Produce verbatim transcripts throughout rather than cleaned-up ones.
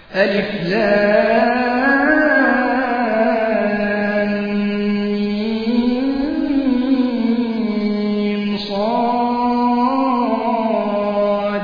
ألف لام ميم صاد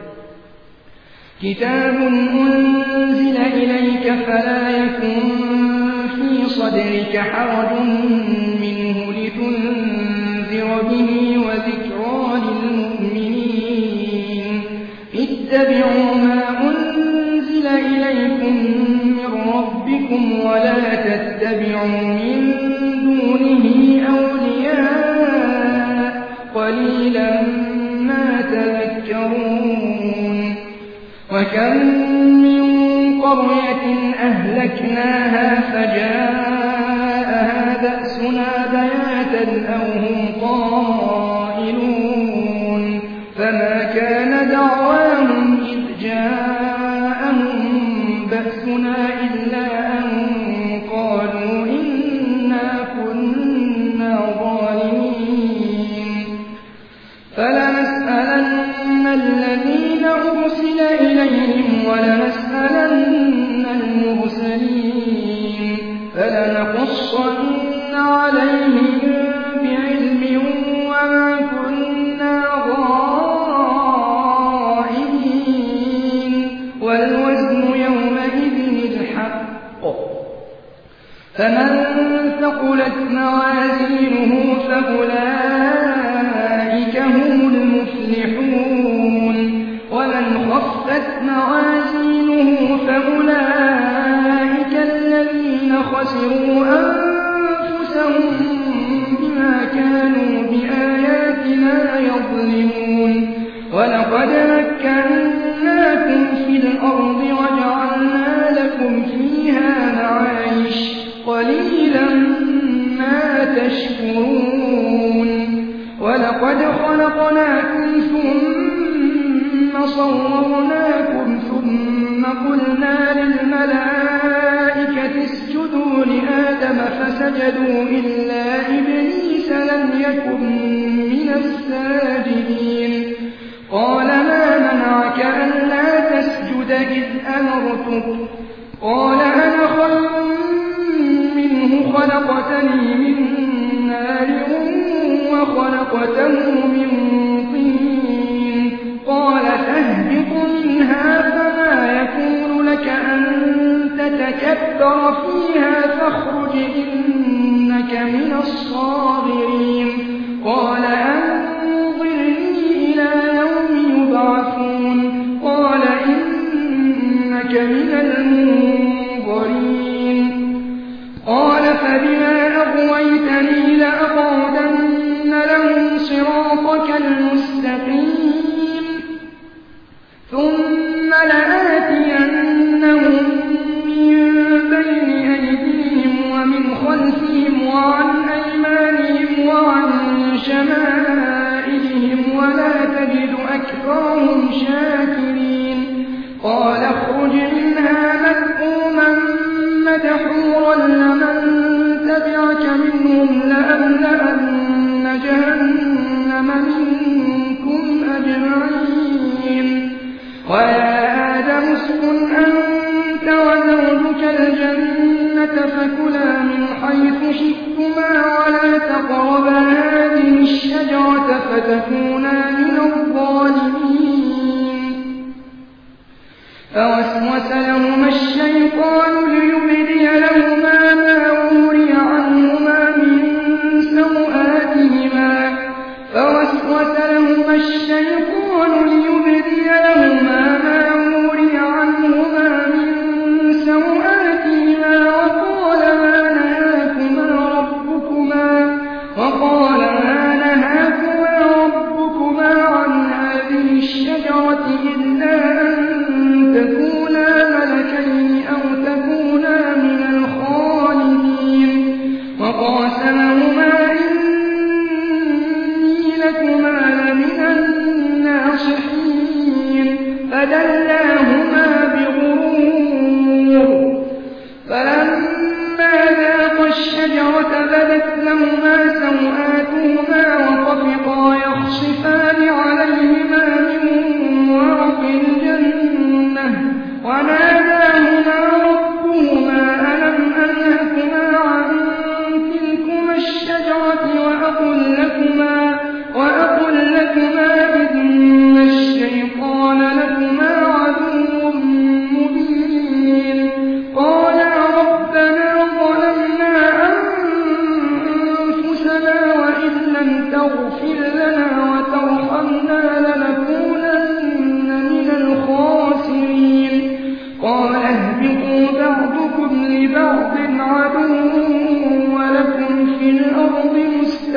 كتاب أنزل إليك فلا يكن في صدرك حرج منه لتنذر به وذكرى للمؤمنين اتبعوا ما أنزل إليكم من ربكم ولا تتبعوا من دونه أولياء قليلا ما تذكرون وكم من قرية أهلكناها فجاءها بأسنا بياتا أو هم قائلون فما كان دعواهم إذ جاءهم بأسنا إلا أن قالوا إنا كنا ظالمين فلنسألن الذين أرسل إليهم ولنسألن المرسلين فلنقصن عليهم بعلم وما كنا غائبين والوزن يومئذ الحق فمن ثقلت موازينه فأولئك هم المفلحون ومن خفت موازينه فأولئك الذين خسروا أنفسهم بما كانوا بآياتنا يظلمون ولقد مكناكم في الأرض وجعلنا لكم فيها معايش قليلا ما تشكرون ولقد خلقناكم ثم صورناكم ثم قلنا للملائكة اسجدوا لآدم فسجدوا إلا إبليس لم يكن من الساجدين قال ما منعك ألا تسجد إذ أمرتك قال أنا خير منه خلقتني من نار وخلقته من طين قال فاهبط منها فما يكون لك أن تتكبر فيها فاخرج إنك من الصاغرين قال أنظرني إلى يوم يبعثون قال إنك من المنظرين قال فبما أغويتني لأقعدن لهم صراطك المستقيم ثم لآتينهم من بين أيديهم ومن خلفهم وعن أيمانهم وعن شمائلهم ولا تجد أكثرهم شاكرين قال اخرج منها مذءوما مدحورا لمن تبعك منهم لأملأن جهنم منكم أجمعين ويا آدم اسكن أنت وزوجك الجنة فكلا من حيث شئتما ولا تقربا هذه الشجرة فتكونا من الظالمين فوسوس لهما الشيطان ليبدي لهما ما وري عنهما من سوآتهما فوسوس لهما الشيطان ليبدي لهما ما وري عنهما من سوآتهما وقال ما نهاكما ربكما وقال ما نهاكما ربكما عن هذه الشجرة إلا أن تكونا ملكين أو تكونا من الخالدين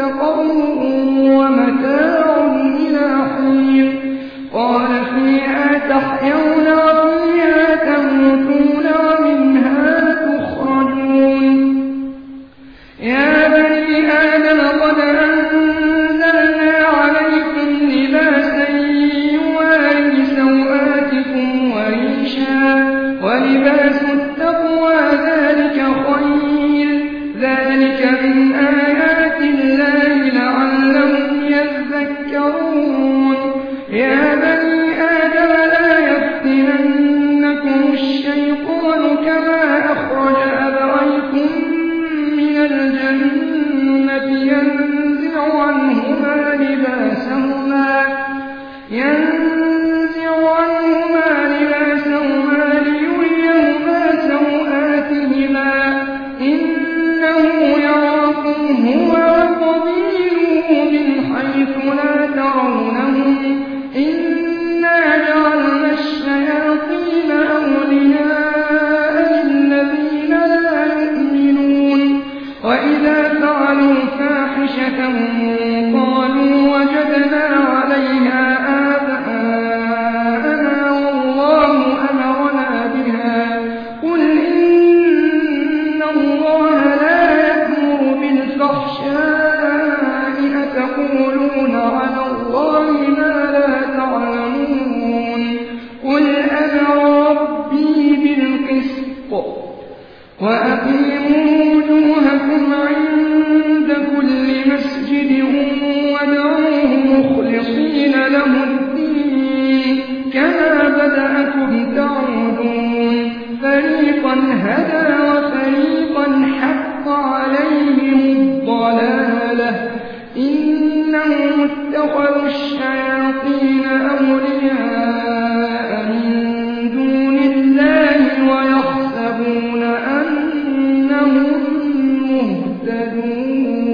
مستقر ومتاع إلى حين قال فيها تحيون وفيها تموتون ومنها تخرجون يا بني آدم قد أنزلنا عليكم لباسا يواري سوآتكم وريشا ولباس التقوى ذلك خير ذلك من آيات الله لعلهم يذكرون يا بني آدم لا يفتننكم الشيطان كما أخرج أبويكم من الجنة ينزع عنهما لباسهما ينزع عنهما لباسهما ليريهما سوآتهما إنه يراكم هو وقبيله من حيث لا ترونهم إنا جعلنا الشياطين أولياء للذين لا يؤمنون وإذا فعلوا فاحشة قالوا وجدنا عليها آباءنا والله أمرنا بها قل إن الله لا يأمر بالفحشاء أتقولون على الله ما لا تعلمون قل أمر ربي بالقسط وأقيموا وجوهكم عند كل مسجد وادعوه مخلصين له الدين كما بدأكم تعودون فريقا هدى وفريقا حق عليهم الضلالة إنهم اتخذوا الشياطين أولياء من دون الله ويحسبون أنهم مهتدون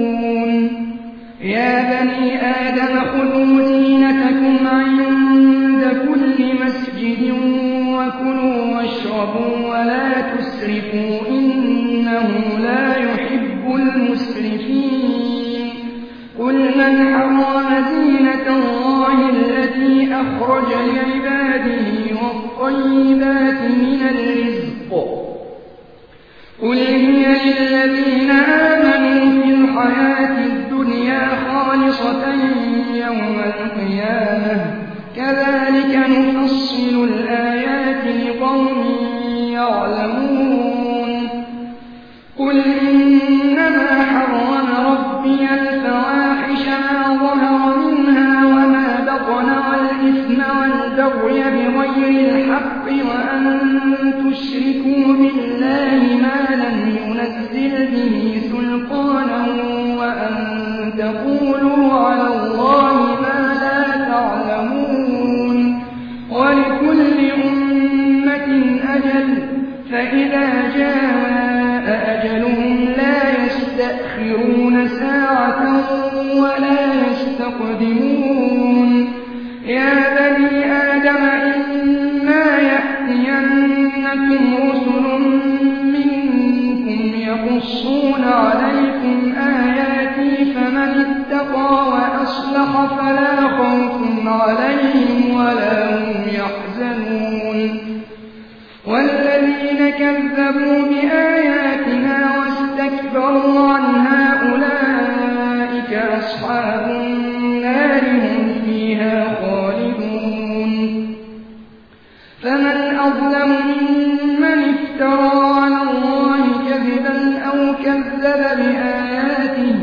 يا بني آدم خذوا زينتكم عند كل مسجد وكلوا واشربوا ولا تسرفوا إنه لا يحب المسرفين قل من حرم زينة الله التي أخرج لعباده والطيبات من الرزق قل هي للذين آمنوا في الحياة الدنيا خالصة يوم القيامة كذلك نفصل الآيات لقوم يعلمون قل إنما حرم ربي الفواحش ما ظهر منها وما بطن والإثم والبغي بغير الحق وأن تشركوا بالله ما لم ينزل به سلطانا وأن تقولوا على الله ما لا تعلمون ولكل أمة أجل فإذا جاء أجلهم لا يستأخرون ساعة ولا يستقدمون يا بني آدم إما يأتينكم رسل منكم يقصون عليكم آياتي فمن اتقى وأصلح فلا خوف عليهم ولا هم يحزنون والذين كذبوا بآياتنا واستكبروا عنها أولئك أصحاب النار هم فيها خالدون فمن أظلم ممن افترى على الله كذبا أو كذب بآياته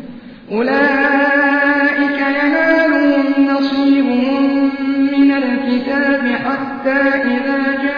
أولئك ينالهم نصيبهم من الكتاب حتى إذا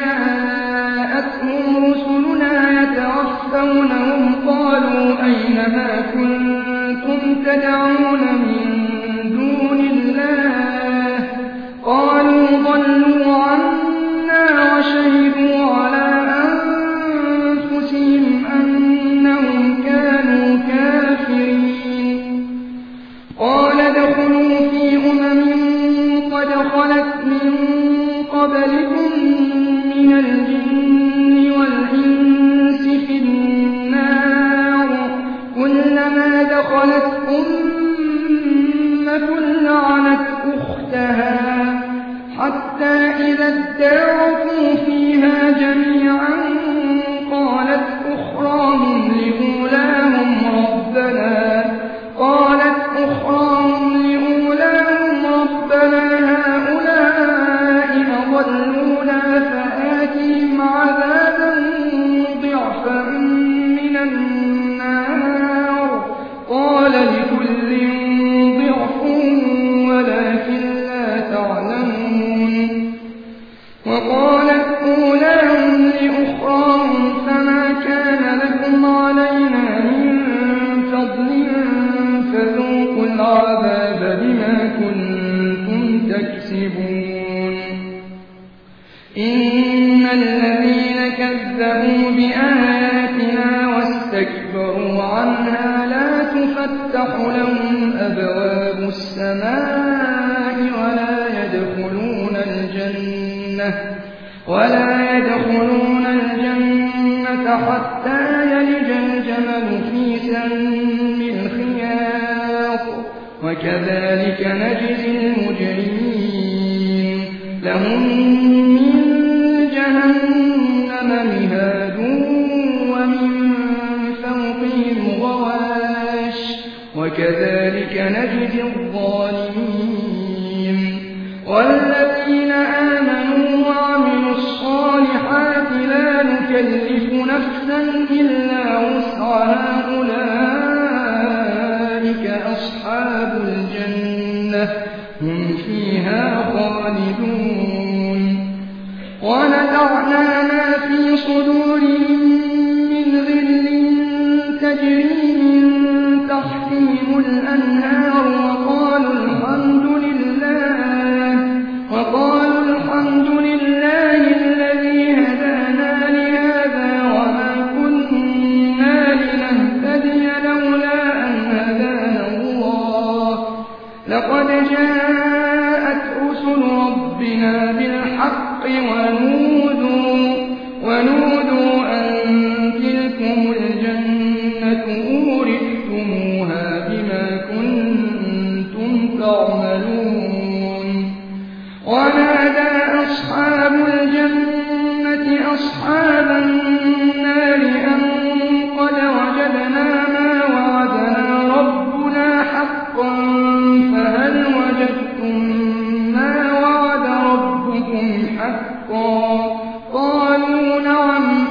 جاءتهم رسلنا يتوفونهم قالوا أين ما كنتم تدعون من دون الله قالوا ضلوا عنا وشهدوا على أنفسهم أنهم كانوا كافرين قال ادخلوا في أمم قد خلت من قبلكم من الجن والإنس في النار كلما دخلت أمة كذبوا بآياتنا واستكبروا عنها لا تفتح لهم أبواب السماء ولا يدخلون الجنة ولا يدخلون الجنة حتى يلج الجمل في سم الخياط وكذلك نجزي المجرمين لهم من جهنم مهاد ومن فوقهم غواش وكذلك نجزي الظالمين والذين آمنوا وعملوا الصالحات لا نكلف نفسا إلا وسعها أولئك أصحاب الجنة هم فيها خالدون ونزعنا ما في صدورهم من غل تجري من تحتهم الأنهار وقالوا الحمد لله وقالوا الحمد لله الذي هدانا لهذا وما كنا لنهتدي لولا أن هدانا الله لقد جاءت رسل ربنا بالحق ونودوا ونودوا أن تلكم الجنة أورثتموها بما كنتم تعملون ونادى أصحاب الجنة أصحاب النار أن قد وجدنا ما وعدنا ربنا حقا فهل وجدتم ما وعد ربكم حقا قالوا نعم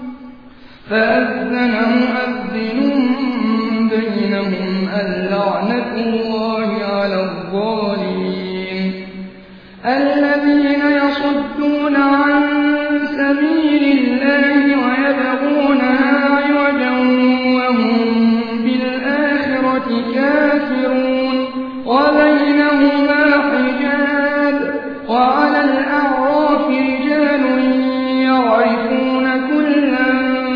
فأذن مؤذن بينهم اللعنة الله على الظالمين الذين يصدون عن سبيل الله ويبغونها عوجا وهم بالآخرة كافرون وبينهما حجاب وعلى الأعراف رجال يعرفون كلا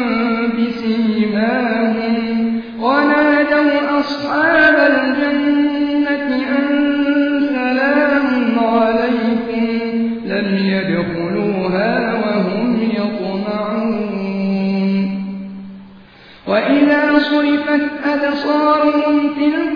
بسيماهم ونادوا أصحاب الجنة أن سلام عليكم لم يدخلوها وهم يطمعون وإذا صرفت أبصارهم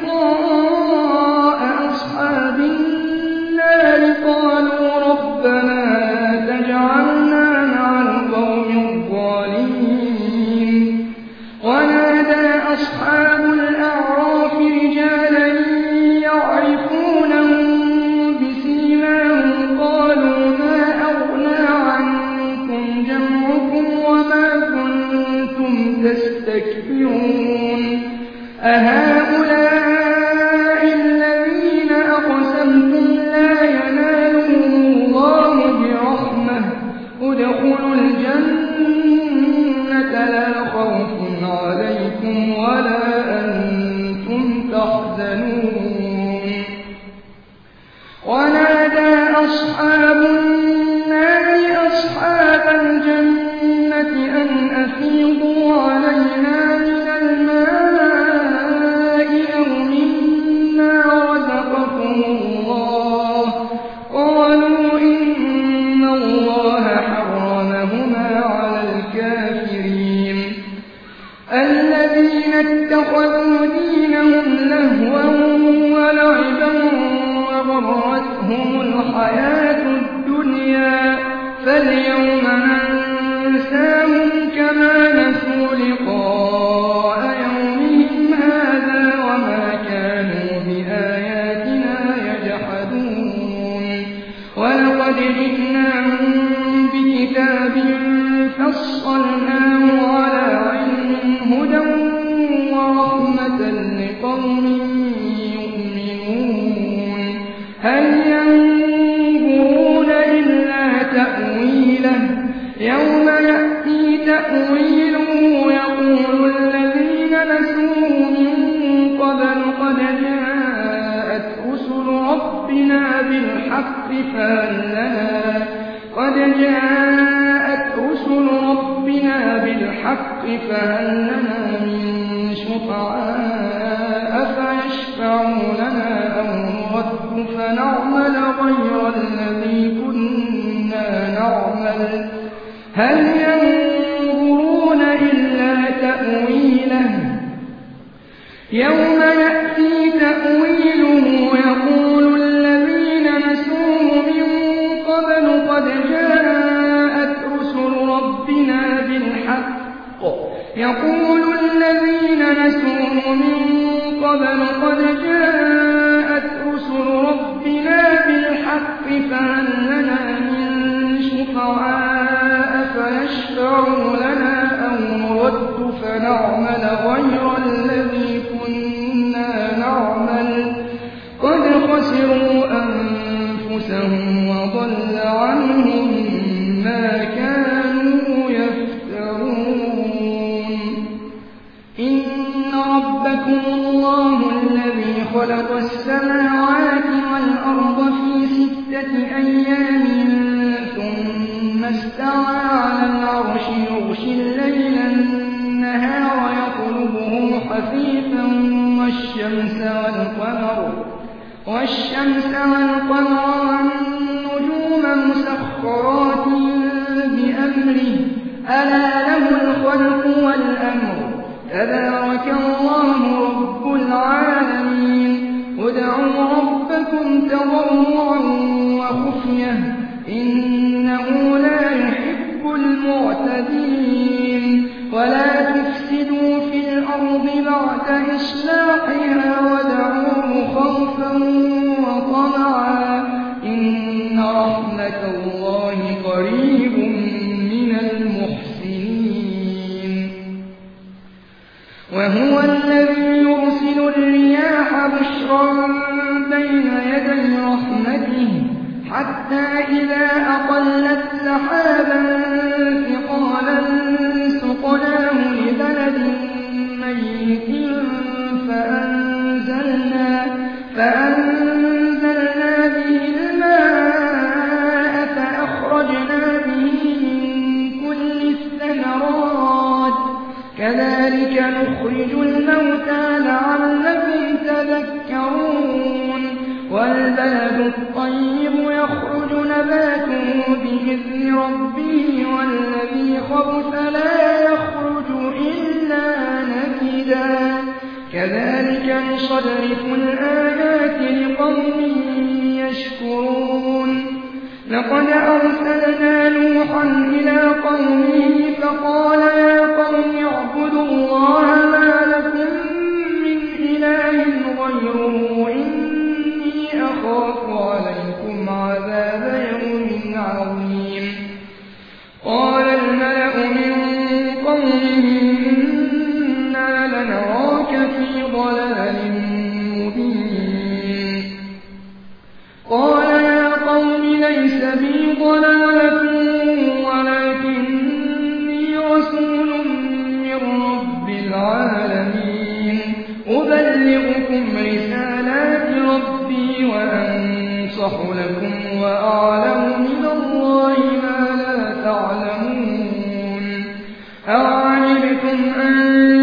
تلقاء أصحاب النار قالوا ربنا لا تجعلنا مع القوم الظالمين ونادى أصحاب الأعراف رجالا يعرفونهم بسيماهم قالوا ما أغنى عنكم جمعكم وما كنتم تستكبرون أهؤلاء الذين أقسمتم لا ينالهم الله برحمة ادخلوا الجنة لا خوف عليكم ولا أنتم تحزنون ونادى أصحاب النار أصحاب الجنة أن أفيضوا علينا من الماء أو مما رزقكم الله قالوا إن الله حرمهما على الكافرين الذين اتخذوا دينهم لهوا ولعبا وغرتهم الحياة الدنيا فاليوم ننساهم كما نسوا لقاء يومهم هذا وما كانوا بآياتنا يجحدون ولقد جئناهم بكتاب فصلناه على علم هدى ورحمة لقوم يؤمنون هل ينظرون إلا تأويله يوم يأتي تأويله يقول الذين نسوه من قبل قد جاءت رسل ربنا بالحق فهل لنا قد جاءت رسل ربنا بالحق فهل لنا من شفعاء فيشفعوا لنا أو نرد فنعمل غير الذي كنا نعمل هل ينظرون إلا تأويله يوم يأتي تأويله يقول الذين نسوه من قبل قد جاءت رسل ربنا بالحق يقول الذين نسوه من قبل قد جاءت رسل ربنا بالحق فهل لنا من شفعاء فيشفعوا لنا أو نرد فنعمل غير الذي كنا نعمل قد خسروا أنفسهم وضل عنهم ما كانوا يفترون إن ربكم الله الذي خلق السماوات والأرض في ستة أيام ثم استوى على العرش يغشي الليل النهار يطلبه حثيثا والشمس والقمر والشمس والقمر والنجوم مسخرات بأمره ألا له الخلق والأمر تبارك الله رب العالمين ادعوا ربكم تضرعا وخفية إنه لا يحب المعتدين ولا تفسدوا في الأرض بعد إصلاحها ودعوه خوفا وطمعا إن رحمة الله قريب من المحسنين وهو الذي يرسل الرياح بشرا بين يدي رحمته حتى إذا أقلت سحابا ثقالا سقناه لبلد ميت فأنزلنا, فأنزلنا به الماء فأخرجنا به من كل الثمرات كذلك نخرج الموتى لعلكم تذكرون والبلد الطيب يخرج نباته بإذن ربه والذي خبث لا يخرج إلا نكدا كذلك نصرف الآيات لقوم يشكرون لقد أرسلنا نوحا إلى قومه فقال يا قوم اعبدوا الله ما لكم من إله غيره أخاف عليكم عذاب يوم عظيم قال الملأ من قومه إنا لنراك في ضلال مبين قال يا قوم ليس بي ضلالة ولكني رسول من رب العالمين أبلغكم رسالات ربي وأنصح لكم وأعلم من الله ما لا تعلمون أوعجبتم أن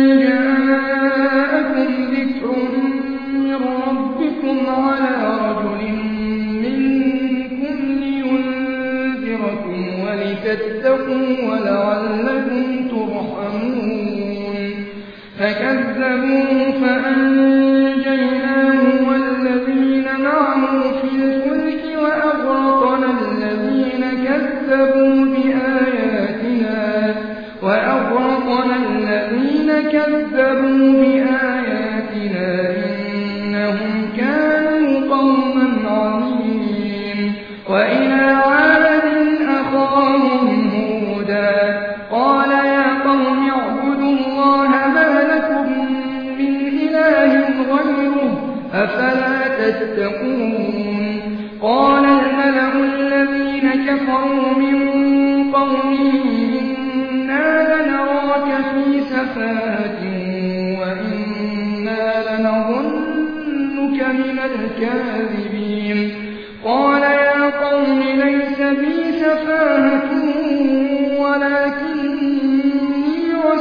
جاءكم ذكر من ربكم على رجل منكم لينذركم ولتتقوا ولعلكم ترحمون فكذبوه فأنجيناه والذين معه في الفلك وأغرقنا الذين كذبوا بآياتنا وأغرقنا الذين كذبوا بآياتنا إنهم كانوا قوما عمين وإلى عاد أخاهم هودا قال يا قوم اعبدوا الله ما لكم من إله غيره أفلا تتقون قال الملأ الذين كفروا من قومه إنا لنراك في سفاهة وإنا لنظنك من الكاذبين قال يا قوم ليس بي سفاهة ولكني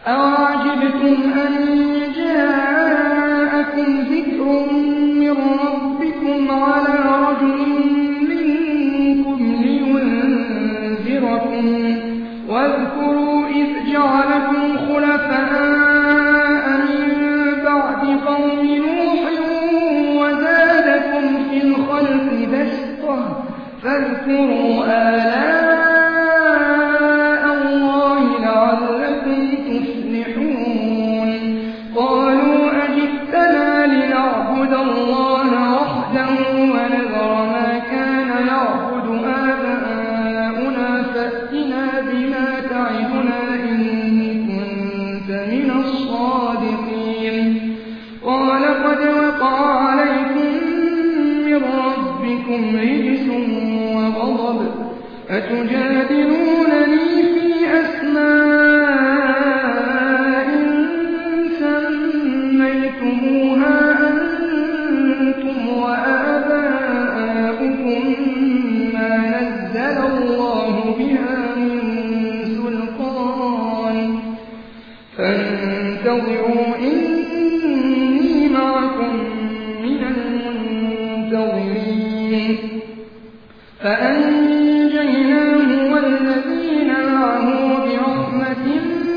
أَوَعَجِبْتُمْ أَن جَاءَكُمْ ذِكْرٌ مِّن رَّبِّكُمْ عَلَىٰ رَجُلٍ مِّنكُمْ لِيُنذِرَكُمْ ۚ وَاذْكُرُوا إِذْ جَعَلَكُمْ خُلَفَاءَ مِن بَعْدِ قَوْمِ نُوحٍ وَزَادَكُمْ فِي الْخَلْقِ بَسْطَةً ۖ فَاذْكُرُوا آلَاءَ اللَّهِ لَعَلَّكُمْ تُفْلِحُونَ قَالُوا أَجِئْتَنَا لِنَعْبُدَ اللَّهَ وَحْدَهُ وَنَذَرَ مَا كَانَ يَعْبُدُ آبَاؤُنَا فَأْتِنَا بِمَا تَعِدُنَا إِن كُنتَ مِنَ الصَّادِقِينَ قَالَ قَدْ وَقَعَ عَلَيْكُم مِّن رَّبِّكُمْ رِجْسٌ وَغَضَبٌ أَتُجَادِلُونَنِي فِي أَسْمَاءٍ سَمَّيْتُمُوهَا أَنتُمْ وَآبَاؤُكُم مَّا نَزَّلَ اللَّهُ بِهَا مِن سُلْطَانٍ فَانتَظِرُوا إِنِّي مَعَكُم مِّنَ الْمُنتَظِرِينَ فَأَنجَيْنَاهُ وَالَّذِينَ مَعَهُ بِرَحْمَةٍ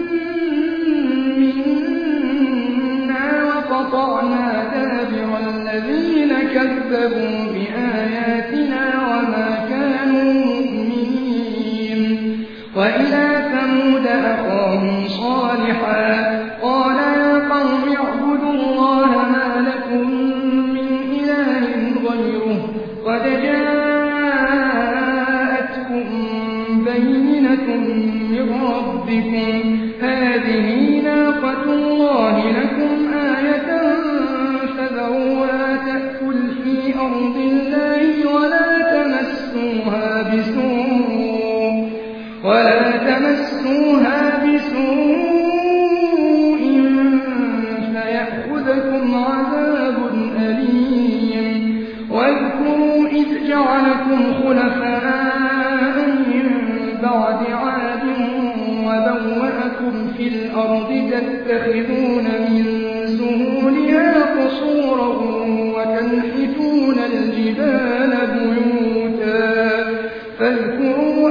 مِّنَّا وَقَطَعْنَا دَابِرَ الَّذِينَ كَذَّبُوا بِآيَاتِنَا وَمَا كَانُوا مُؤْمِنِينَ وَإِلَىٰ ثَمُودَ أَخَاهُمْ صَالِحًا قَالَ يَا قَوْمِ اعْبُدُوا اللَّهَ مَا لَكُم مِّنْ إِلَٰهٍ غَيْرُهُ قَدْ جَاءَتْكُم بَيِّنَةٌ مِّن رَّبِّكُمْ ۖ هَٰذِهِ نَاقَةُ اللَّهِ لَكُمْ آيَةً فَذَرُوهَا تَأْكُلْ فِي أَرْضِ اللَّهِ وَلَا تَمَسُّوهَا بِسُوءٍ وَلَا تَمَسُّوهَا بِسُوءٍ فَيَأْخُذَكُمْ عَذَابٌ أَلِيمٌ وَاذْكُرُوا إِذْ جَعَلَكُمْ خُلَفَاءَ مِن بَعْدِ عَادٍ وَبَوَّأَكُمْ فِي الْأَرْضِ تَتَّخِذُونَ مِن سُهُولِهَا قُصُورًا وَتَنْحِتُونَ الْجِبَالَ بُيُوتًا فَاذْكُرُوا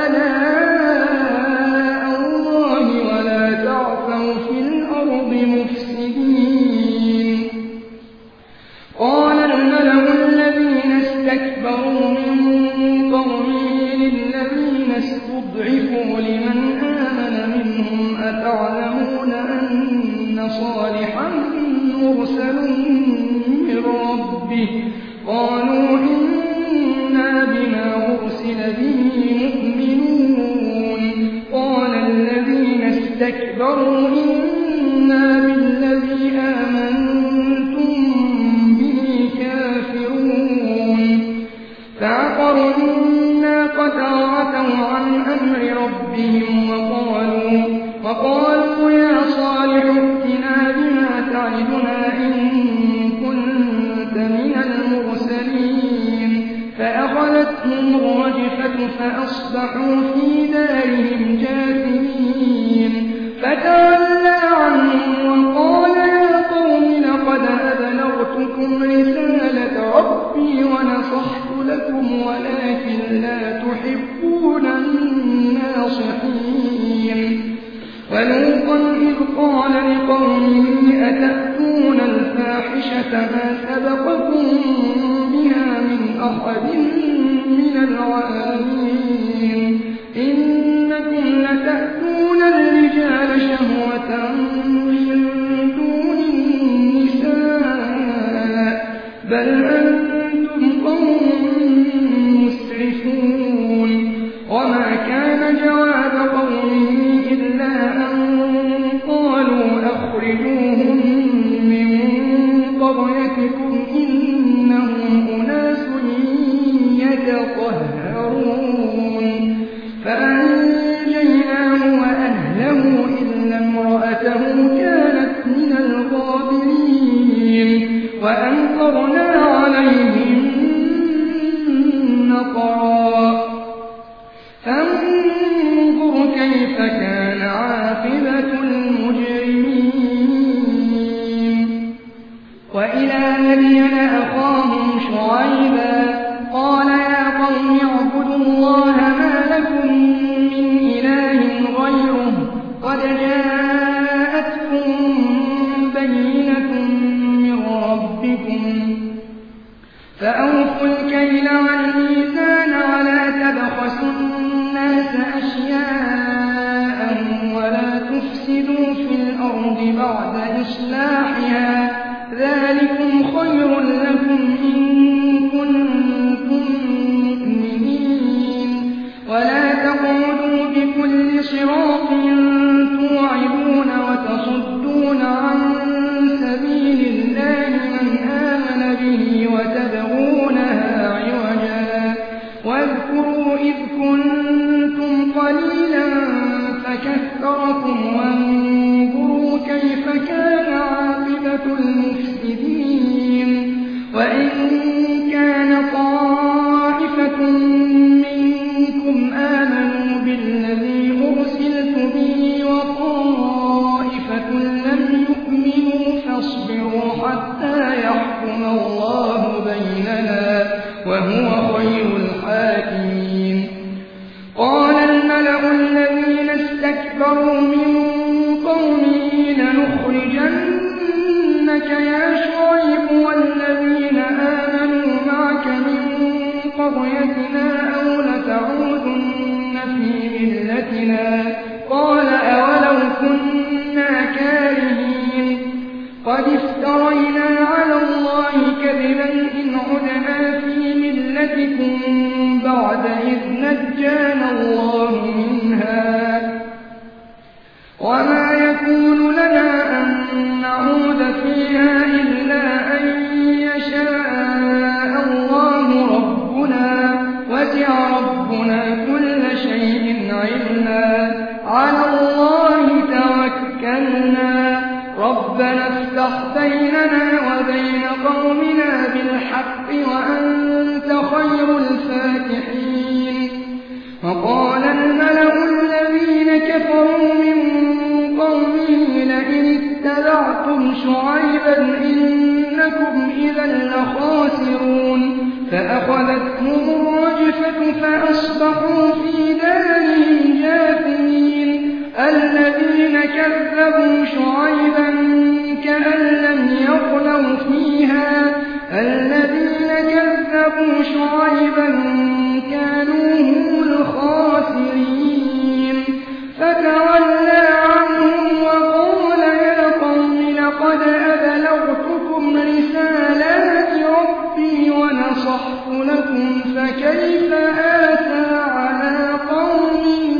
آلَاءَ اللَّهِ وَلَا تَعْثَوْا فِي الْأَرْضِ مُفْسِدِينَ قَالَ الْمَلَأُ الَّذِينَ اسْتَكْبَرُوا مِن قَوْمِهِ لِلَّذِينَ اسْتُضْعِفُوا لِمَنْ آمَنَ مِنْهُمْ أَتَعْلَمُونَ أَنَّ صَالِحًا مُّرْسَلٌ مِّن رَّبِّهِ قَالُوا إِنَّا بِمَا أُرْسِلَ بِهِ مُؤْمِنُونَ قَالَ الَّذِينَ اسْتَكْبَرُوا إِنَّا بِالَّذِي آمَنتُم بِهِ كَافِرُونَ فَعَقَرُوا النَّاقَةَ وَعَتَوْا عَنْ أَمْرِ رَبِّهِمْ وَقَالُوا وَقَالُوا يَا صَالِحُ ائْتِنَا بِمَا تَعِدُنَا إِن كُنتَ مِنَ الْمُرْسَلِينَ فَأَخَذَتْهُمُ الرَّجْفَةُ فَأَصْبَحُوا فِي دَارِهِمْ جَاثِمِينَ فَتَوَلَّىٰ عَنْهُمْ وَقَالَ يَا قَوْمِ لَقَدْ أَبْلَغْتُكُمْ رِسَالَةَ رَبِّي وَنَصَحْتُ لَكُمْ وَلَٰكِن لَّا تُحِبُّونَ النَّاصِحِينَ وَلُوطًا إِذْ قَالَ لِقَوْمِهِ أَتَأْتُونَ الْفَاحِشَةَ مَا سَبَقَكُم بِهَا مِنْ أَحَدٍ مِّنَ الْعَالَمِينَ إِنَّكُمْ لَتَأْتُونَ الرِّجَالَ شَهْوَةً مِّن دُونِ النِّسَاءِ بَلْ أَنتُمْ قَوْمٌ مُّسْرِفُونَ وَمَا كَانَ جَوَابَ قَوْمِهِ إِلَّا أَن قَالُوا أَخْرِجُوهُم مِّن قَرْيَتِكُمْ ۖ إِنَّهُمْ أُنَاسٌ يَتَطَهَّرُونَ فَأَنجَيْنَاهُ وَأَهْلَهُ إِلَّا امْرَأَتَهُ كَانَتْ مِنَ الْغَابِرِينَ وَأَمْطَرْنَا عَلَيْهِم مَّطَرًا فَانظُرْ كَيْفَ كَانَ عَاقِبَةُ الْمُجْرِمِينَ تفسدوا في الأرض بعد إصلاحها ذلكم خير لكم إن كنتم مؤمنين ولا تقعدوا بكل صراط توعدون وتصدون عن سبيل الله من آمن به وتبغونها عوجا واذكروا إذ كنتم قليلا فكثركم وانظروا كيف كان عاقبة المفسدين وإن كان طائفة منكم آمنوا بالذي أرسلت به وطائفة لم يؤمنوا فاصبروا حتى يحكم الله بيننا وهو خير الحاكمين قال الملأ الذين استكبروا من قومه لنخرجنك يا شعيب والذين آمنوا معك من قريتنا أو لتعودن في ملتنا قال أولو كنا كارهين قد افترينا على الله كذبا إن عدنا في ملتكم بعد إذ نجانا الله منها وما يكون لنا أن نعود فيها إلا أن يشاء الله ربنا وسع ربنا كل شيء علما على الله توكلنا ربنا افتح بيننا وبين قومنا بالحق وأنت خير الفاتحين وقال الملأ الذين كفروا من قومه لئن اتبعتم شعيبا إنكم إذا لخاسرون فأخذتهم الرجفة فأصبحوا في دارهم جاثمين الذين كذبوا شعيبا كأن لم يغنوا فيها الذين كذبوا شعيبا كانوا هم الخاسرين فتولى عنهم وقال يا قوم لقد أبلغتكم رسالات ربي ونصحت لكم فكيف آسى على قوم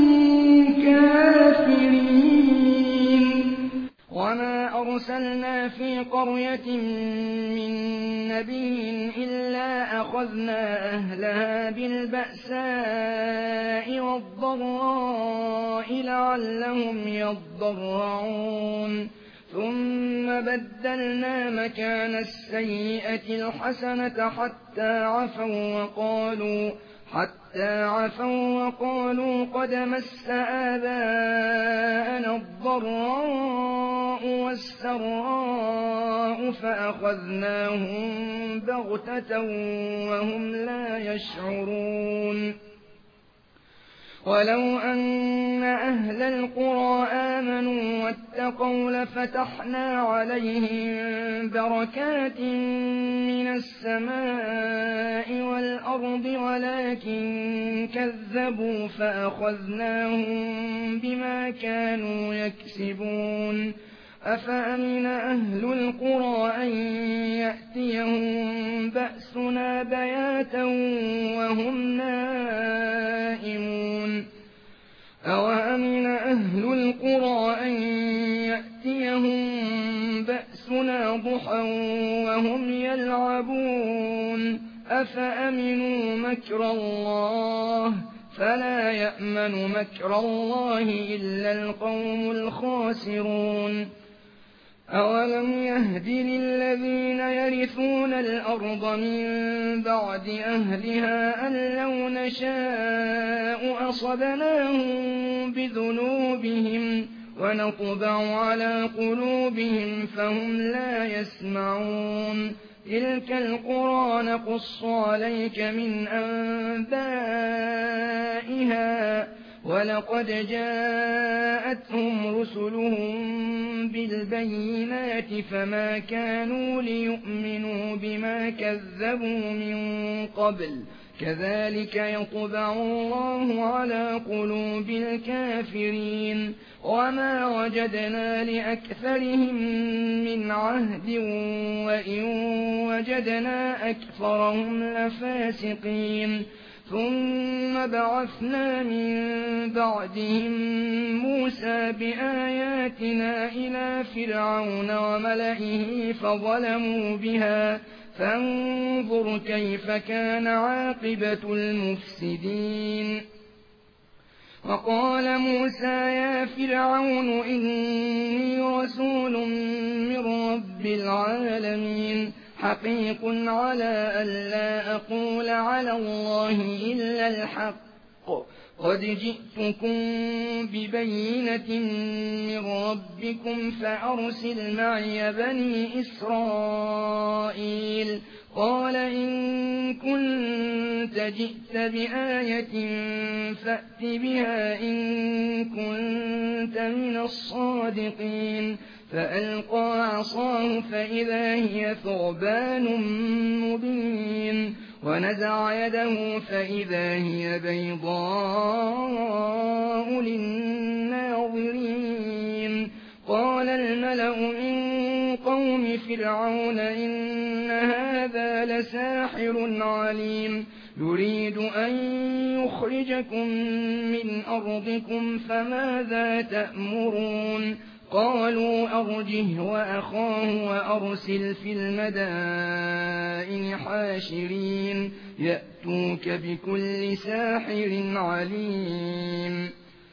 كافرين وما أرسلنا في قرية من نبي إلا أخذنا أهلها بالبأساء والضراء لعلهم يضرعون ثم بدلنا مكان السيئة الحسنة حتى عفوا وقالوا حتى عفوا وقالوا قد مس آباءنا الضراء والسراء فأخذناهم بغتة وهم لا يشعرون ولو أن أهل القرى آمنوا واتقوا لفتحنا عليهم بركات من السماء والأرض ولكن كذبوا فأخذناهم بما كانوا يكسبون أفأمن أهل القرى أن يأتيهم بأسنا بياتا وهم نائمون أوأمن أهل القرى أن يأتيهم بأسنا ضحى وهم يلعبون أفأمنوا مكر الله فلا يأمن مكر الله إلا القوم الخاسرون أولم يهد للذين يرثون الأرض من بعد أهلها أن لو نشاء أصبناهم بذنوبهم ونطبع على قلوبهم فهم لا يسمعون تلك القرى نقص عليك من أنبائها ولقد جاءتهم رسلهم بالبينات فما كانوا ليؤمنوا بما كذبوا من قبل كذلك يطبع الله على قلوب الكافرين وما وجدنا لأكثرهم من عهد وإن وجدنا أكثرهم لفاسقين ثم بعثنا من بعدهم موسى بآياتنا إلى فرعون وملئه فظلموا بها فانظر كيف كان عاقبة المفسدين وقال موسى يا فرعون إني رسول من رب العالمين حقيق على ألا أقول على الله إلا الحق قد جئتكم ببينة من ربكم فأرسل معي بني إسرائيل قال إن كنت جئت بآية فأت بها إن كنت من الصادقين فألقى عصاه فإذا هي ثعبان مبين ونزع يده فإذا هي بيضاء للناظرين قال الملأ من قوم فرعون إن هذا لساحر عليم يريد أن يخرجكم من أرضكم فماذا تأمرون قالوا أرجه وأخاه وأرسل في المدائن حاشرين يأتوك بكل ساحر عليم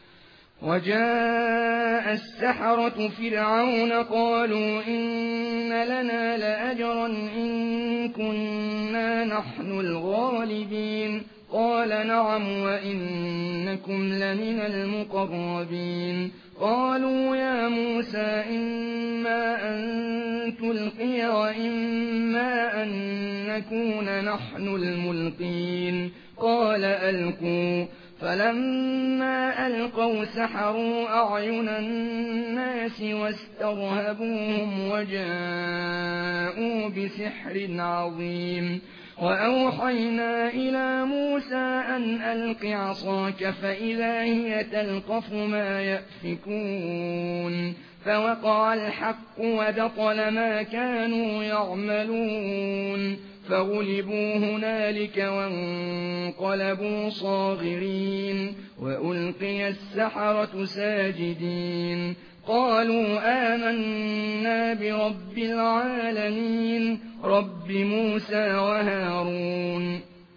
وجاء السحرة فرعون قالوا إن لنا لأجرا إن كنا نحن الغالبين قال نعم وإنكم لمن المقربين قالوا يا موسى إما أن تلقي وإما أن نكون نحن الملقين قال ألقوا فلما ألقوا سحروا أعين الناس واسترهبوهم وجاءوا بسحر عظيم وأوحينا إلى موسى أن ألق عصاك فإذا هي تلقف ما يأفكون فوقع الحق وبطل ما كانوا يعملون فغلبوا هنالك وانقلبوا صاغرين وألقي السحرة ساجدين قالوا آمنا برب العالمين رب موسى وهارون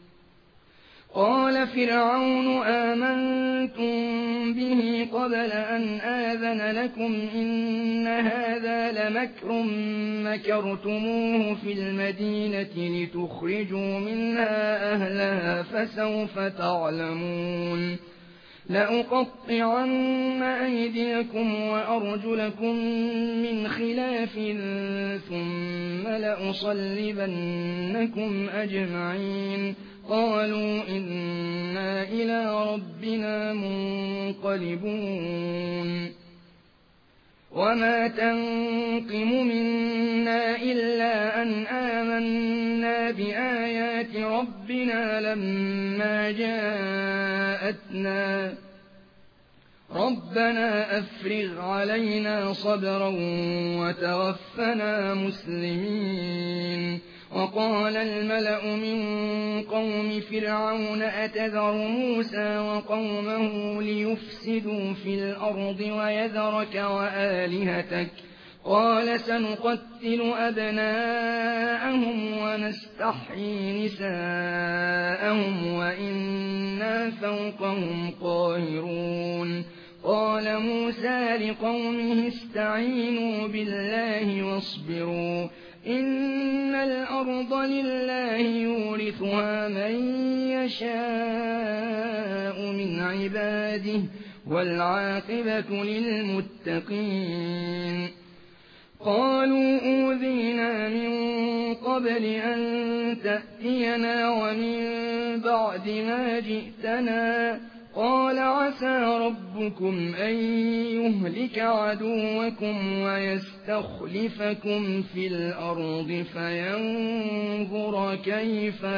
قال فرعون آمنتم به قبل أن آذن لكم إن هذا لمكر مكرتموه في المدينة لتخرجوا منها أهلها فسوف تعلمون لأقطعن أيديكم وأرجلكم من خلاف ثم لأصلبنكم أجمعين قالوا إنا إلى ربنا منقلبون وما تنقم منا إلا أن آمنا بآيات ربنا لما جاءتنا ربنا أفرغ علينا صبرا وتوفنا مسلمين وقال الملأ من قوم فرعون أتذر موسى وقومه ليفسدوا في الأرض ويذرك وآلهتك قال سنقتل أبناءهم ونستحيي نساءهم وإنا فوقهم قاهرون قال موسى لقومه استعينوا بالله واصبروا إن الأرض لله يورثها من يشاء من عباده والعاقبة للمتقين قالوا أوذينا من قبل أن تأتينا ومن بعد ما جئتنا قال عسى ربكم أن يهلك عدوكم ويستخلفكم في الأرض فينظر كيف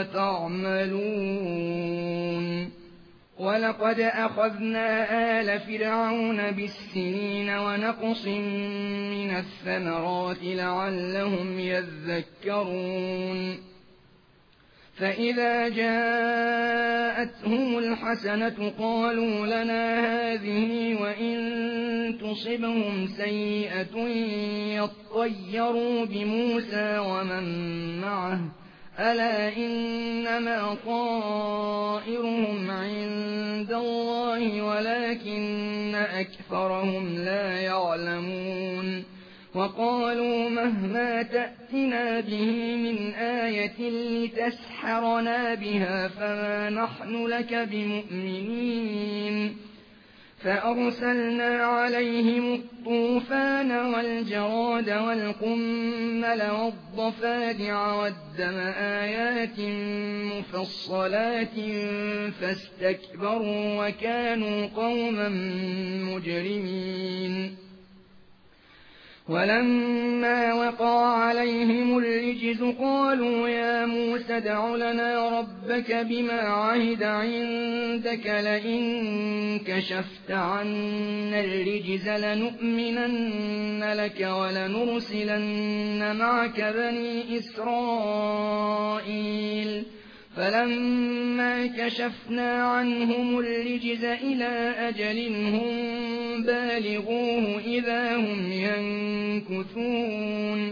تعملون ولقد أخذنا آل فرعون بالسنين ونقص من الثمرات لعلهم يذكرون فإذا جاءتهم الحسنة قالوا لنا هذه وإن تصبهم سيئة يطيروا بموسى ومن معه ألا إنما طائرهم عند الله ولكن أكثرهم لا يعلمون وقالوا مهما تأتنا به من آية لتسحرنا بها فما نحن لك بمؤمنين فأرسلنا عليهم الطوفان والجراد والقمل والضفادع والدم آيات مفصلات فاستكبروا وكانوا قوما مجرمين ولما وقع عليهم الرجز قالوا يا موسى ادع لنا ربك بما عهد عندك لئن كشفت عنا الرجز لنؤمنن لك ولنرسلن معك بني إسرائيل فلما كشفنا عنهم الرجز إلى أجل هم بالغوه إذا هم ينكثون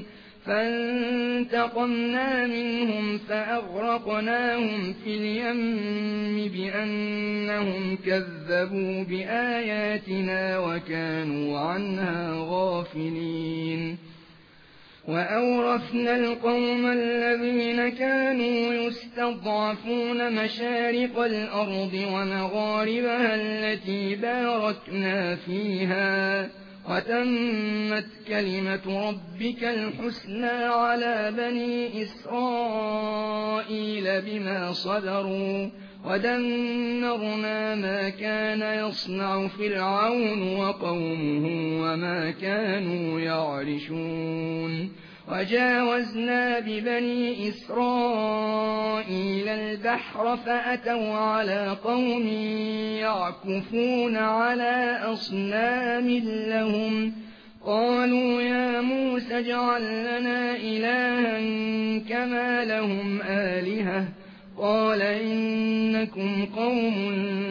فانتقمنا منهم فأغرقناهم في اليم بأنهم كذبوا بآياتنا وكانوا عنها غافلين وأورثنا القوم الذين كانوا يستضعفون مشارق الأرض ومغاربها التي باركنا فيها وتمت كلمة ربك الحسنى على بني إسرائيل بما صبروا ودمرنا ما كان يصنع فرعون وقومه وما كانوا يعرشون وجاوزنا ببني إسرائيل البحر فأتوا على قوم يعكفون على أصنام لهم قالوا يا موسى اجعل لنا إلها كما لهم آلهة قال إنكم قوم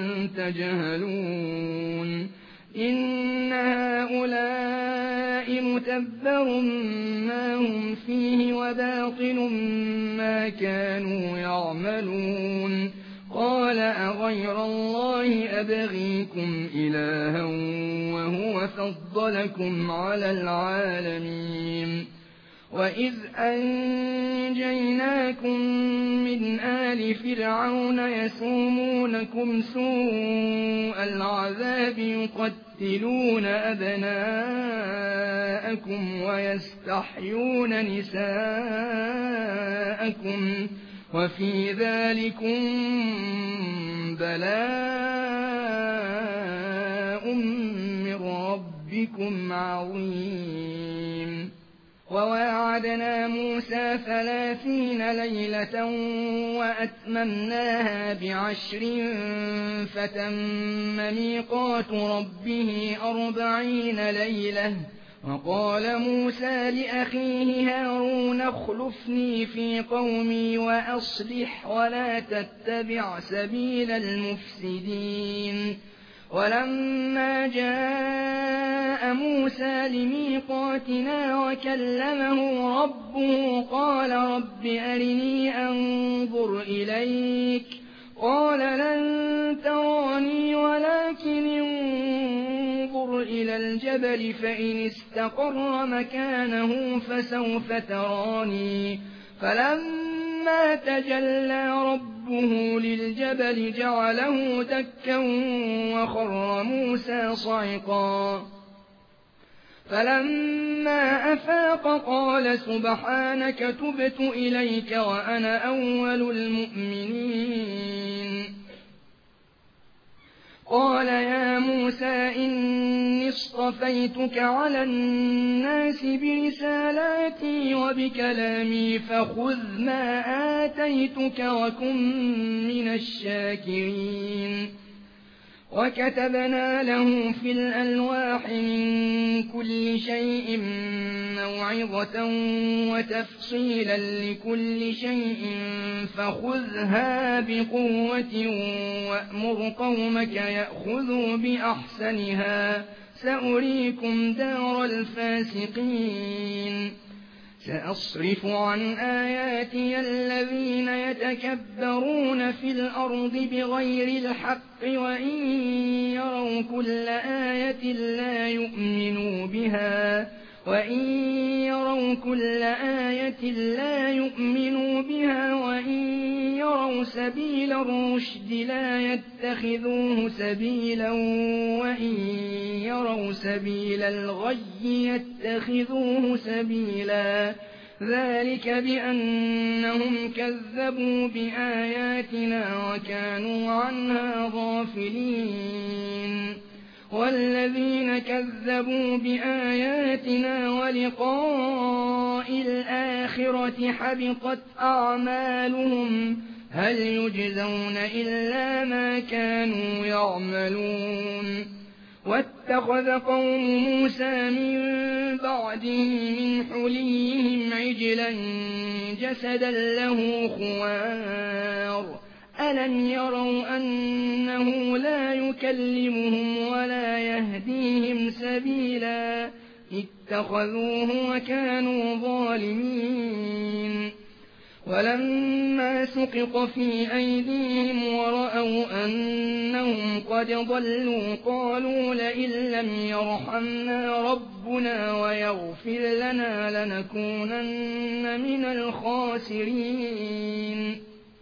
تجهلون إن هؤلاء متبر ما هم فيه وباطل ما كانوا يعملون قال أغير الله أبغيكم إلها وهو فضلكم على العالمين وإذ أنجيناكم من آل فرعون يسومونكم سوء العذاب يقتلون أبناءكم ويستحيون نساءكم وفي ذلكم بلاء من ربكم عظيم وواعدنا موسى ثلاثين ليلة وأتممناها بعشر فتم ميقات ربه أربعين ليلة وقال موسى لأخيه هارون اخلفني في قومي وأصلح ولا تتبع سبيل المفسدين ولما جاء موسى لميقاتنا وكلمه ربه قال رب أرني أنظر إليك قال لن تراني ولكن انظر إلى الجبل فإن استقر مكانه فسوف تراني فلما تجلى ربه للجبل جعله دكا وخر موسى صعقا فلما أفاق قال سبحانك تبت إليك وأنا أول المؤمنين قال يا موسى إني اصطفيتك على الناس برسالاتي وبكلامي فخذ ما آتيتك وكن من الشاكرين وكتبنا له في الألواح من كل شيء موعظة وتفصيلا لكل شيء فخذها بقوة وأمر قومك يأخذوا بأحسنها سأريكم دار الفاسقين سأصرف عن آياتي الذين يتكبرون في الأرض بغير الحق وإن يروا كل آية لا يؤمنوا بها وإن يروا كل آية لا يؤمنوا بها وإن يروا سبيل الرشد لا يتخذوه سبيلا وإن يروا سبيل الغي يتخذوه سبيلا ذلك بأنهم كذبوا بآياتنا وكانوا عنها غافلين والذين كذبوا بآياتنا ولقاء الآخرة حبطت أعمالهم هل يجزون إلا ما كانوا يعملون واتخذ قوم موسى من بعده من حليهم عجلا جسدا له خوار ألم يروا أنه لا يكلمهم ولا يهديهم سبيلا اتخذوه وكانوا ظالمين ولما سقط في أيديهم ورأوا أنهم قد ضلوا قالوا لئن لم يرحمنا ربنا ويغفر لنا لنكونن من الخاسرين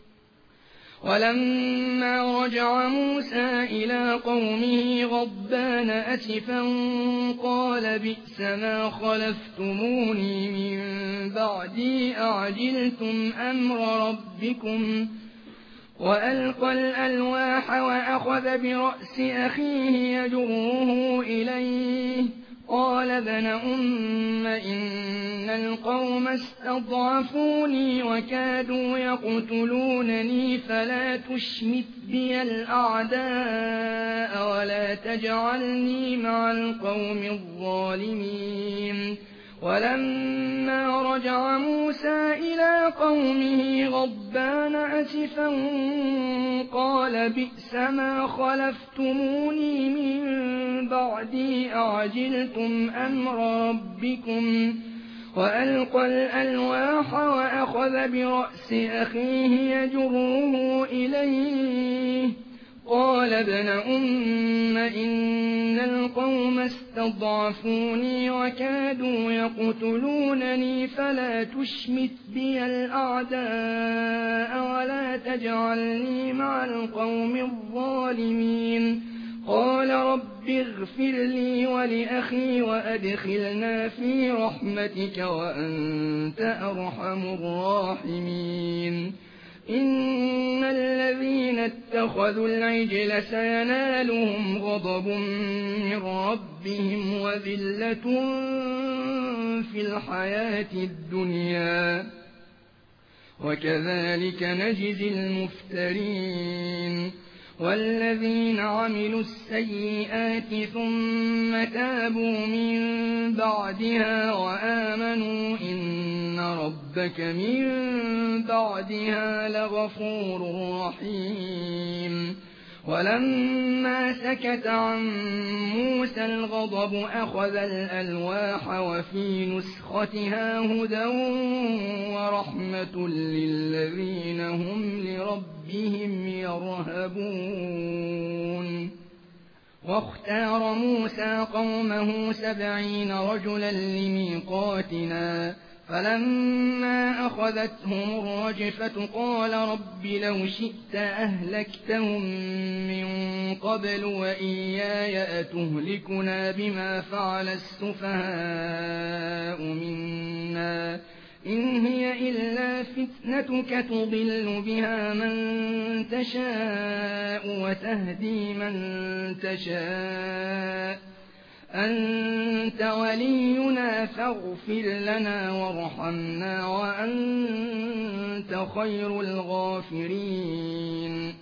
ولما رجع موسى إلى قومه غضبان أسفا قال بئس ما خلفتموني من بعدي أعجلتم أمر ربكم وألقى الألواح وأخذ برأس أخيه يجره إليه قال ابن أم إن القوم استضعفوني وكادوا يقتلونني فلا تشمت بي الأعداء ولا تجعلني مع القوم الظالمين ولما رجع موسى إلى قومه غضبان أسفا قال بئس ما خلفتموني من بعدي أعجلتم أمر ربكم وألقى الألواح وأخذ برأس أخيه يجره إليه قال ابن أم إن القوم استضعفوني وكادوا يقتلونني فلا تشمت بي الأعداء ولا تجعلني مع القوم الظالمين قال رب اغفر لي ولأخي وأدخلنا في رحمتك وأنت أرحم الراحمين إن الذين اتخذوا العجل سينالهم غضب من ربهم وذلة في الحياة الدنيا وكذلك نجزي المفترين والذين عملوا السيئات ثم تابوا من بعدها وآمنوا إن ربك من بعدها لغفور رحيم ولما سكت عن موسى الغضب أخذ الألواح وفي نسختها هدى ورحمة للذين هم لربهم يرهبون واختار موسى قومه سبعين رجلا لميقاتنا فلما أخذتهم الرجفة قال رب لو شئت أهلكتهم من قبل وإياي أتهلكنا بما فعل السفهاء منا إن هي إلا فتنتك تضل بها من تشاء وتهدي من تشاء أنت ولينا فاغفر لنا وارحمنا وأنت خير الغافرين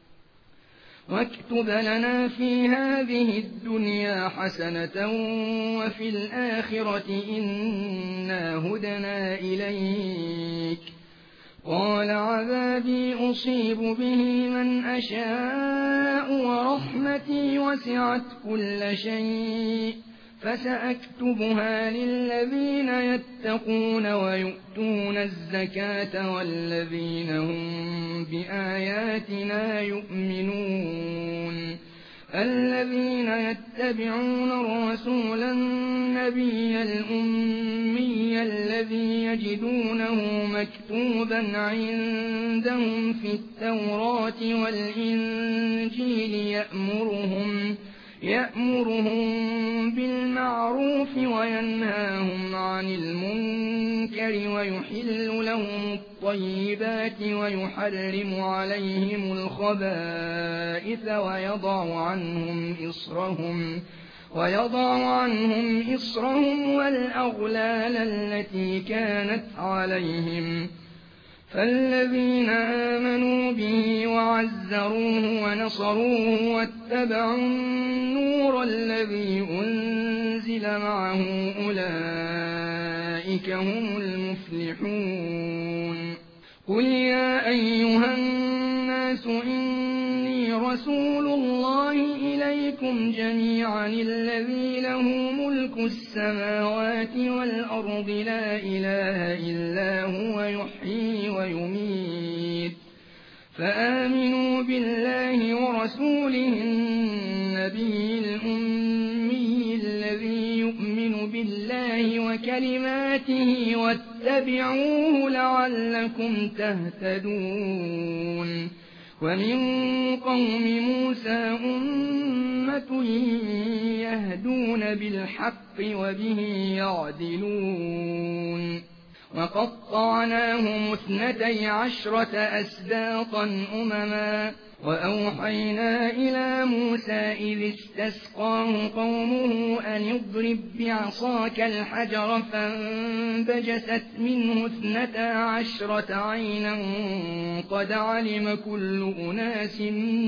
واكتب لنا في هذه الدنيا حسنة وفي الآخرة إنا هدنا إليك قال عذابي أصيب به من أشاء ورحمتي وسعت كل شيء فسأكتبها للذين يتقون ويؤتون الزكاة والذين هم بآياتنا يؤمنون الذين يتبعون الرسول النبي الأمي الذي يجدونه مكتوبا عندهم في التوراة والإنجيل يأمرهم يأمرهم بالمعروف وينهاهم عن المنكر ويحل لهم الطيبات ويحرم عليهم الخبائث ويضع عنهم إصرهم ويضع عنهم إصرهم والأغلال التي كانت عليهم فالذين آمنوا به وعزروه ونصروه واتبعوا النور الذي أنزل معه أولئك هم المفلحون قل يا أيها الناس إني رسول الله إليكم جميعا الذي له ملك السماوات والأرض لا إله إلا هو يحيي ويميت فآمنوا بالله ورسوله النبي الأمي الذي يؤمن بالله وكلماته واتبعوه لعلكم تهتدون ومن قوم موسى أمة يهدون بالحق وبه يعدلون وقطعناهم اثنتي عشرة أسباطا أمما وأوحينا إلى موسى إذ استسقاه قومه أن اضرب بعصاك الحجر فانبجست منه اثنتا عشرة عينا قد علم كل أناس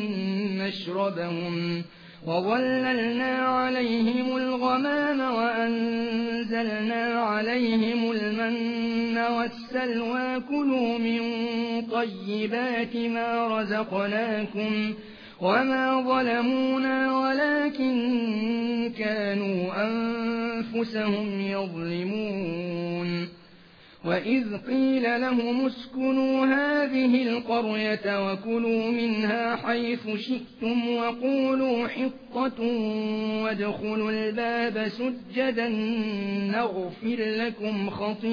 مشربهم وظللنا عليهم الغمام وأنزلنا عليهم المن والسلوى كلوا من طيبات ما رزقناكم وما ظلمونا ولكن كانوا أنفسهم يظلمون وإذ قيل لهم اسكنوا هذه القرية وكلوا منها حيث شئتم وقولوا حطة وادخلوا الباب سجدا نغفر لكم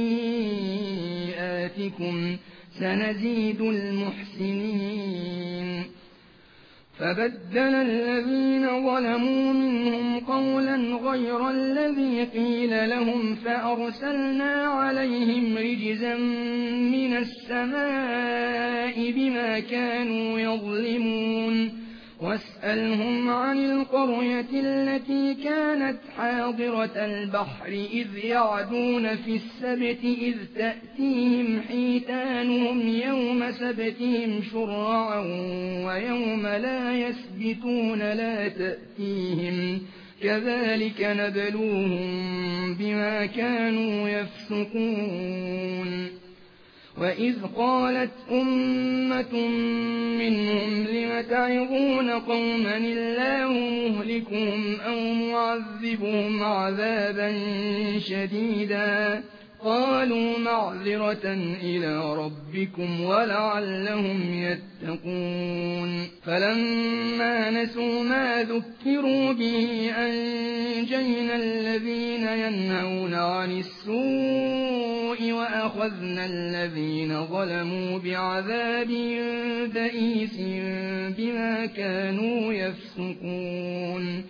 خطيئاتكم سنزيد المحسنين فبدل الذين ظلموا منهم قولا غير الذي قيل لهم فأرسلنا عليهم رجزا من السماء بما كانوا يظلمون واسألهم عن القرية التي كانت حاضرة البحر إذ يعدون في السبت إذ تأتيهم حيتانهم يوم سبتهم شرعا ويوم لا يسبتون لا تأتيهم كذلك نبلوهم بما كانوا يفسقون وإذ قالت أمة منهم لم تعظون قوما الله مهلكهم أو معذبهم عذابا شديدا قالوا معذرة إلى ربكم ولعلهم يتقون فلما نسوا ما ذكروا به أنجينا الذين ينهون عن السوء وأخذنا الذين ظلموا بعذاب بئيس بما كانوا يفسقون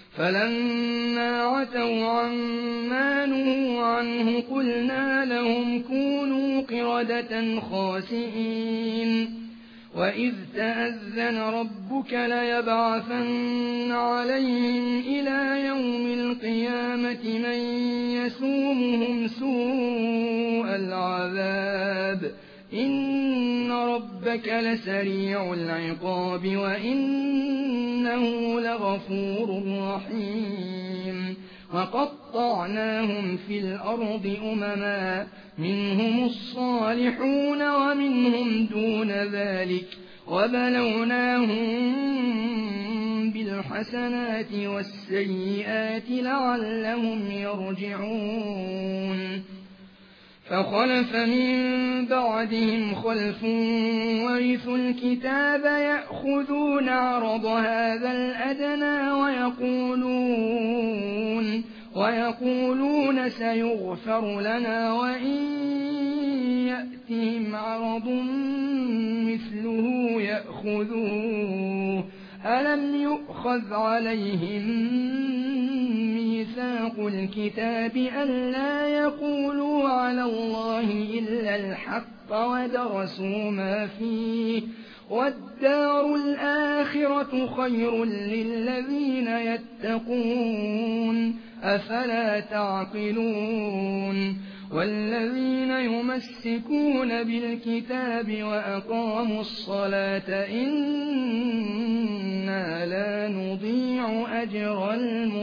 فلما عتوا عما نهوا عنه قلنا لهم كونوا قردة خاسئين وإذ تأذن ربك ليبعثن عليهم إلى يوم القيامة من يسومهم سوء العذاب إن ربك لسريع العقاب وإنه لغفور رحيم وقطعناهم في الأرض أمما منهم الصالحون ومنهم دون ذلك وبلوناهم بالحسنات والسيئات لعلهم يرجعون فخلف من بعدهم خلف ورثوا الكتاب يأخذون عرض هذا الأدنى ويقولون, ويقولون سيغفر لنا وإن يأتهم عرض مثله يأخذوه ألم يؤخذ عليهم ميثاق الكتاب ألا يقولوا على الله إلا الحق ودرسوا ما فيه والدار الآخرة خير للذين يتقون أفلا تعقلون والذين يمسكون بالكتاب وأقاموا الصلاة إنا لا نضيع أجر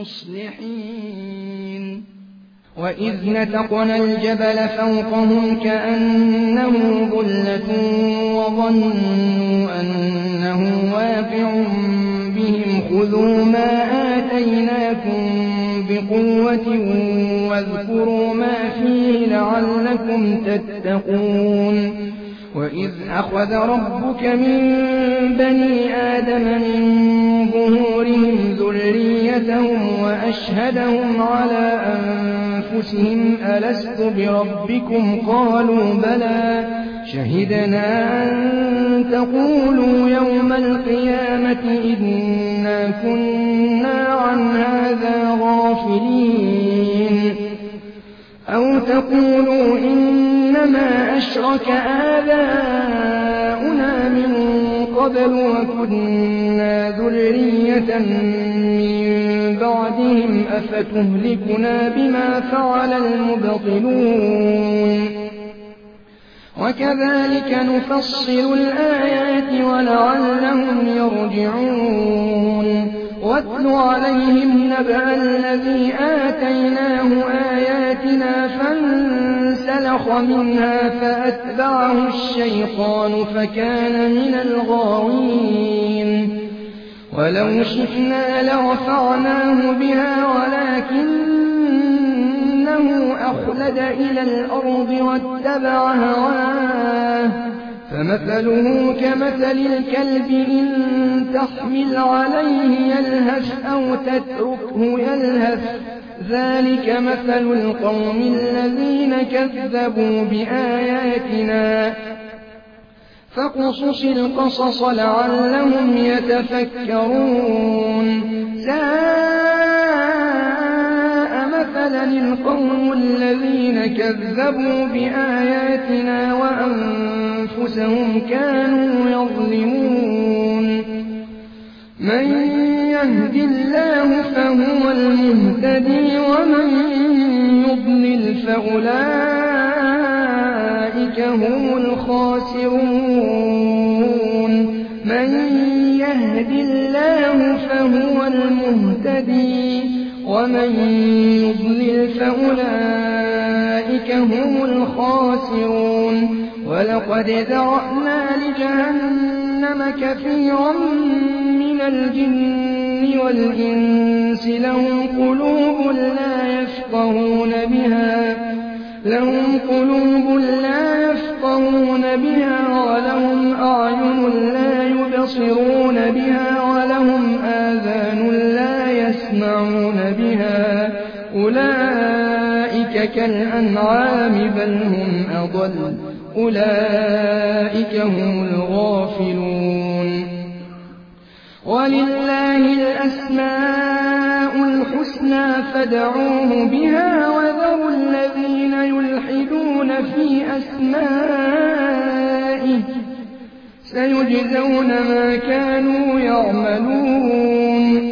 المصلحين وإذ نتقنا الجبل فوقهم كأنه ظلة وظنوا أنه واقع بهم خذوا ما آتيناكم بقوة واذكروا ما فيه لعلكم تتقون وإذ أخذ ربك من بني آدم من ظهورهم ذريتهم وأشهدهم على أنفسهم ألست بربكم قالوا بلى شهدنا أن تقولوا يوم القيامة إنا كنا عن هذا غافلين أو تقولوا إنما أشرك آباؤنا من قبل وكنا ذرية من بعدهم أفتهلكنا بما فعل المبطلون وكذلك نفصل الآيات ولعلهم يرجعون واتل عليهم نبأ الذي آتيناه آياتنا فانسلخ منها فأتبعه الشيطان فكان من الغاوين ولو شئنا لرفعناه بها ولكنه أخلد إلى الأرض واتبع هواه فمثله كمثل الكلب إن تحمل عليه يلهث أو تتركه يلهث ذلك مثل القوم الذين كذبوا بآياتنا فاقصص القصص لعلهم يتفكرون ساء مثلا القوم الذين كذبوا بآياتنا وأنفسهم كانوا يظلمون من يهد الله فهو المهتدي ومن يضلل فأولئك هم الخاسرون من يهد الله فهو المهتدي ومن يضلل فأولئك هم الخاسرون ولقد ذرأنا لجهنم كثيرا من الجن والإنس لهم قلوب لا يفقهون بها لهم قلوب لا يفقهون بها ولهم أعين لا يبصرون بها ولهم آذان لا يسمعون بها أولئك كالأنعام بل هم أضل أولئك هم الغافلون ولله الأسماء الحسنى فادعوه بها وذروا الذين يلحدون في أسمائه سيجزون ما كانوا يعملون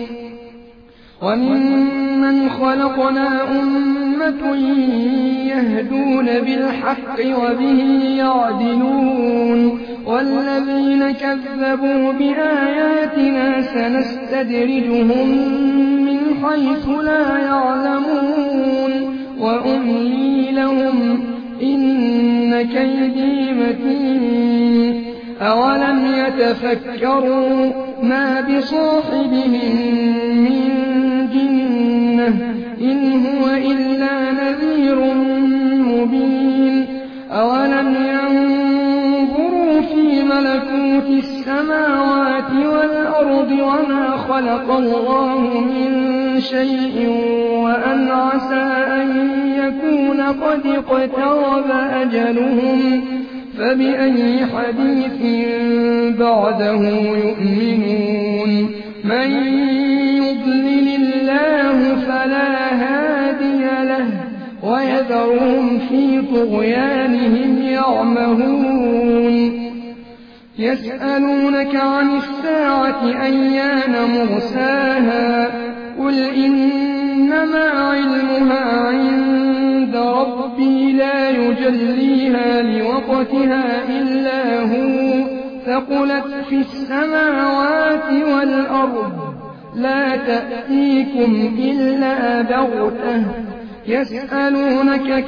وممن خلقنا أمة يهدون بالحق وبه يعدلون والذين كذبوا بآياتنا سنستدرجهم من حيث لا يعلمون وأملي لهم إن كيدي متين أولم يتفكروا ما بصاحبهم من جنة إن هو إلا نذير مبين أولم ينظروا في ملكوت السماوات والأرض وما خلق الله من شيء وأن عسى أن يكون قد اقترب أجلهم فبأي حديث بعده يؤمنون من يضلل الله فلا هادي له ويذرهم في طغيانهم يعمهون يسألونك عن الساعة أيان مرساها قل إنما علمها عند ربي لا يجليها لوقتها إلا هو ثقلت في السماوات والأرض لا تأتيكم إلا بغتة يسألونك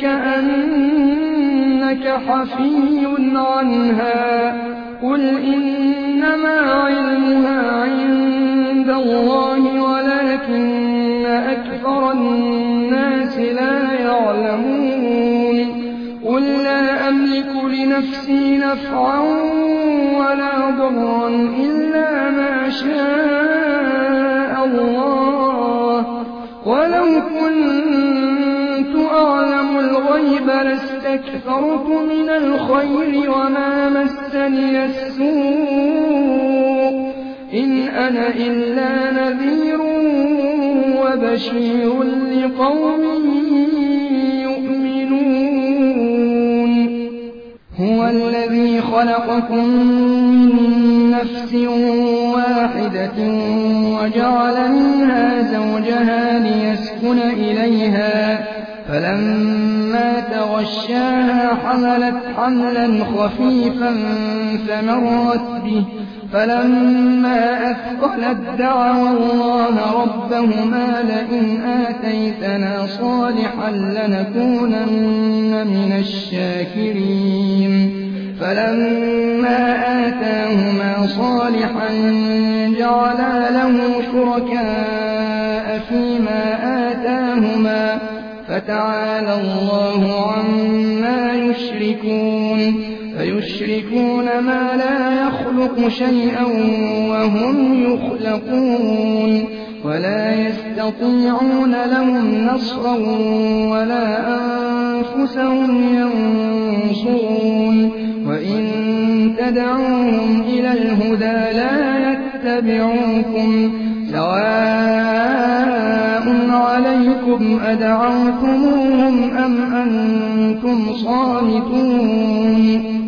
كأنك حفي عنها قل إنما علمها عند الله ولكن أكثر الناس لا يعلمون قل لا أملك لنفسي نفعا ولا ضرا إلا ما شاء الله ولو كنت أعلم الغيب لاستكثرت من الخير وما مسني السوء إن أنا إلا نذير وبشير لقوم يؤمنون هو الذي خلقكم من نفس واحدة وجعل منها زوجها ليسكن إليها فلما تغشاها حملت حملا خفيفا فمرت به فلما أثقلت دعوا الله ربهما لئن آتيتنا صالحا لنكونن من الشاكرين فلما آتاهما صالحا جعلا له شركاء فيما آتاهما فتعالى الله عما يشركون فيشركون ما لا يخلق شيئا وهم يخلقون ولا يستطيعون لهم نصرا ولا أنفسهم ينصرون وإن تدعوهم إلى الهدى لا يتبعوكم سواء عليكم أدعوتموهم أم أنتم صامتون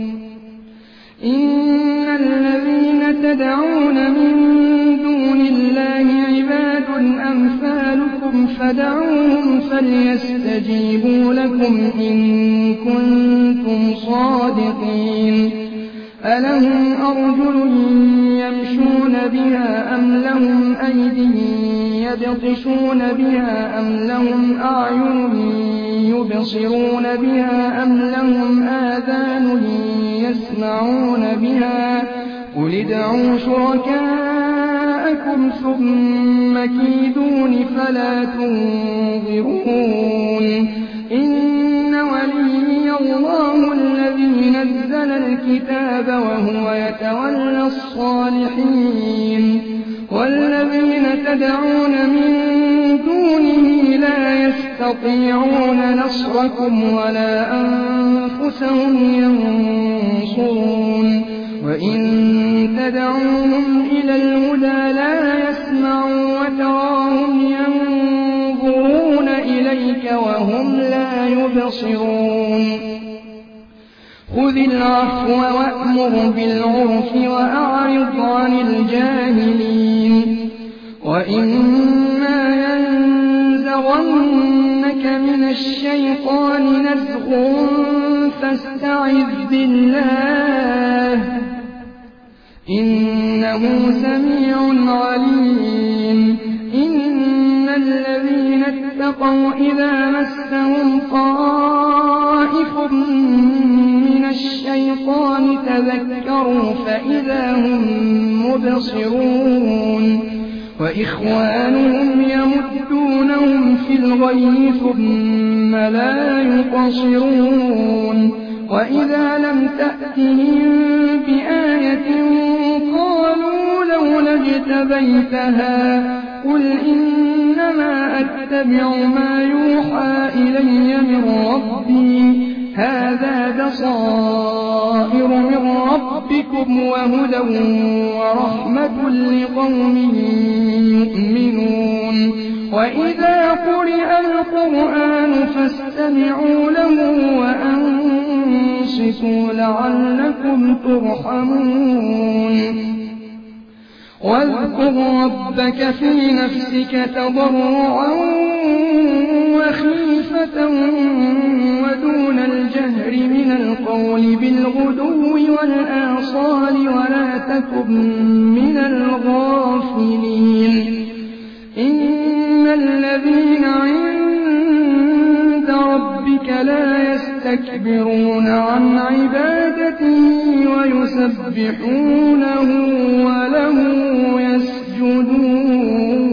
إن الذين تدعون من دون الله عباد أمثالكم فدعوهم فليستجيبوا لكم إن كنتم صادقين ألهم أرجل يمشون بها أم لهم أيدي يبطشون بها أم لهم أعين يبصرون بها أم لهم آذان يسمعون بها قل ادعوا شركاءكم ثم كيدون فلا تنظرون إن وليي الله الذي نزل الكتاب وهو يتولى الصالحين والذين تدعون من دونه لا يستطيعون نصركم ولا أنفسهم ينصرون وإن تدعوهم إلى الهدى لا يسمعوا وتراهم ينظرون وهم لا يبصرون خذ العفو وأمر بالعرف وأعرض عن الجاهلين وإما ينزغنك من الشيطان نزغ فاستعذ بالله إنه سميع عليم إن الذين اتقوا إذا مسهم طائف من الشيطان تذكروا فإذا هم مبصرون وإخوانهم يمدونهم في الغي ثم لا يقصرون وإذا لم تأتهم بآية قالوا لولا اجتبيتها قل إنما أتبع ما يوحى إلي من ربي هذا بصائر من ربكم وهدى ورحمة لقوم يؤمنون وإذا قرئ القرآن فاستمعوا له وأنصتوا لعلكم ترحمون واذكر ربك في نفسك تضرعا وخيفة ودون الجهر من القول بالغدو والآصال ولا تكن من الغافلين إن الذين عند ربك لا يستكبرون عن عبادته ويسبحونه وله يسجدون